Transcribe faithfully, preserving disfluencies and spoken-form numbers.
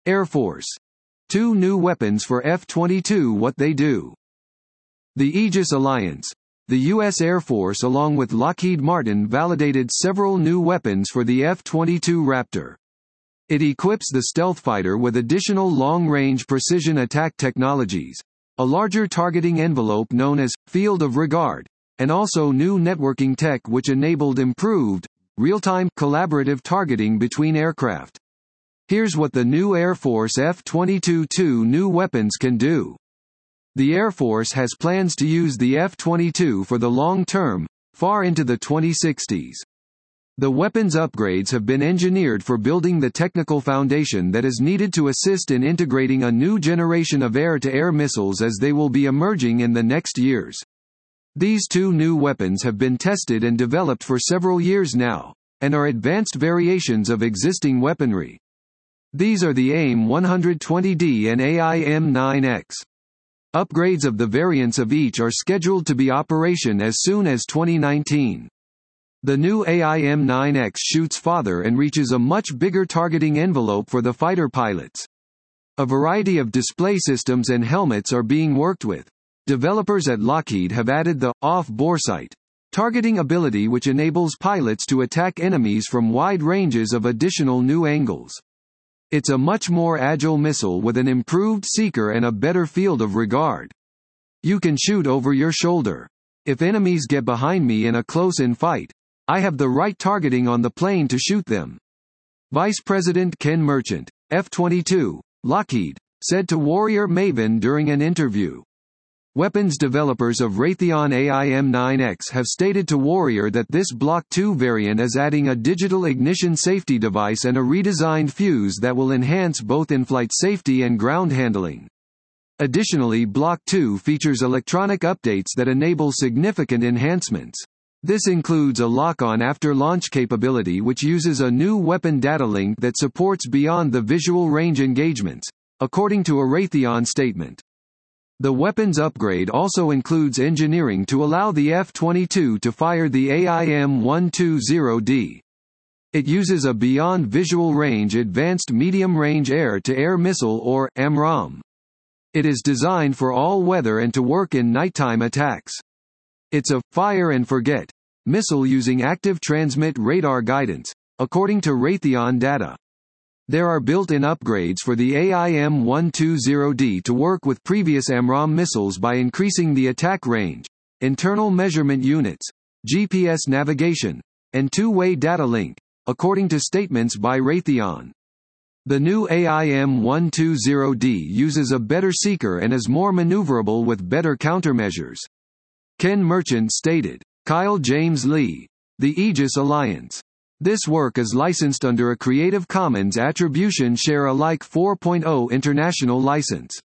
Air Force. Two new weapons for F twenty-two. What they do. The Aegis Alliance. The U S Air Force along with Lockheed Martin validated several new weapons for the F twenty-two Raptor. It equips the stealth fighter with additional long-range precision attack technologies, a larger targeting envelope known as field of regard, and also new networking tech which enabled improved, real-time, collaborative targeting between aircraft. Here's what the new Air Force F twenty-two two new weapons can do. The Air Force has plans to use the F twenty-two for the long term, far into the twenty sixties. The weapons upgrades have been engineered for building the technical foundation that is needed to assist in integrating a new generation of air-to-air missiles as they will be emerging in the next years. These two new weapons have been tested and developed for several years now, and are advanced variations of existing weaponry. These are the AIM one twenty D and A I M nine X. Upgrades of the variants of each are scheduled to be operation as soon as twenty nineteen. The new A I M nine X shoots farther and reaches a much bigger targeting envelope for the fighter pilots. A variety of display systems and helmets are being worked with. Developers at Lockheed have added the off-bore sight targeting ability which enables pilots to attack enemies from wide ranges of additional new angles. It's a much more agile missile with an improved seeker and a better field of regard. You can shoot over your shoulder. If enemies get behind me in a close-in fight, I have the right targeting on the plane to shoot them. Vice President Ken Merchant, F twenty-two, Lockheed, said to Warrior Maven during an interview. Weapons developers of Raytheon A I M nine X have stated to Warrior that this Block two variant is adding a digital ignition safety device and a redesigned fuse that will enhance both in-flight safety and ground handling. Additionally, Block two features electronic updates that enable significant enhancements. This includes a lock-on after-launch capability which uses a new weapon data link that supports beyond the visual range engagements, according to a Raytheon statement. The weapons upgrade also includes engineering to allow the F twenty-two to fire the A I M one twenty D. It uses a Beyond Visual Range Advanced Medium Range Air-to-Air Missile or AMRAAM. It is designed for all weather and to work in nighttime attacks. It's a fire and forget missile using active transmit radar guidance, according to Raytheon data. There are built-in upgrades for the A I M one twenty D to work with previous AMRAAM missiles by increasing the attack range, internal measurement units, G P S navigation, and two-way data link, according to statements by Raytheon. The new A I M one twenty D uses a better seeker and is more maneuverable with better countermeasures. Ken Merchant stated. Kyle James Lee. The Aegis Alliance. This work is licensed under a Creative Commons Attribution Share Alike four point oh international license.